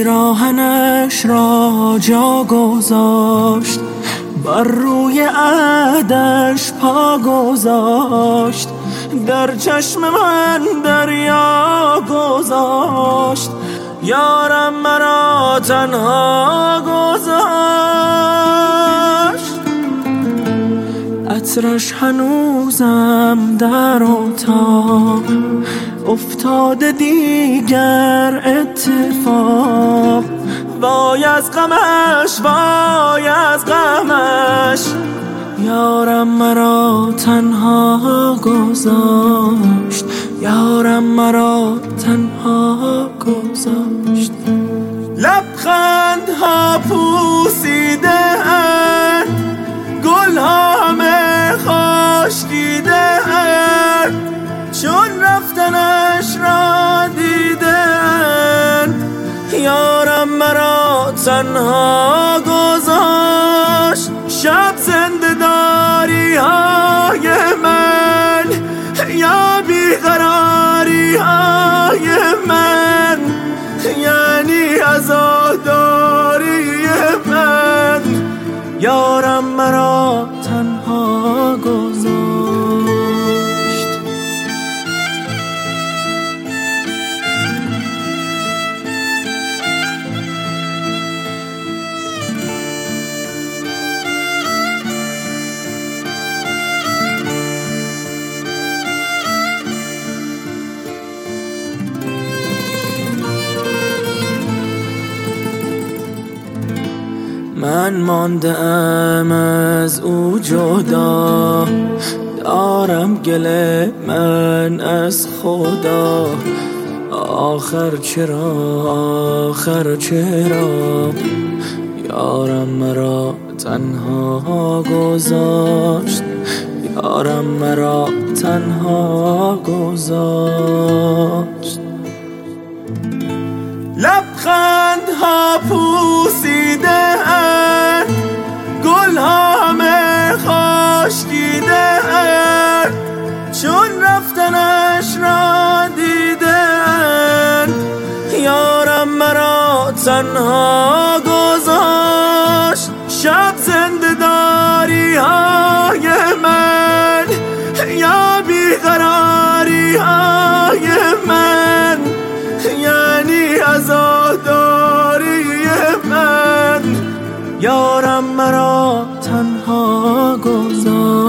پیراهنش را جا گذاشت، بر روی عهدش پا گذاشت، در چشم من دریا گذاشت، یارم مرا تنها گذاشت. عطرش هنوزم در اتاق افتاده دیگر اتفاق، وای از غمش وای از غمش، یارم مرا تنها گذاشت، یارم مرا تنها گذاشت. لبخندها پوسیده اند، گلها همه خشکیده اند، چون رفتنش را دیدند، یارم مرا تنها گذاشت. شب زنده داری های من یا بیقراری های من، یعنی عزاداری من، یارم مرا تنها گذاشت. من مانده ام از او جدا، دارم گله من از خدا. آخر چرا یارم مرا تنها گذاشت، یارم مرا تنها گذاشت. لبخندها پوسیده اند، گلها همه خشکیده اند، چون رفتنش را دیدند، یارم مرا تنها گذاشت. شب زنده داری های من یا بیقراری های من، یعنی عزاداری من، یارم مرا تنها گذاشت.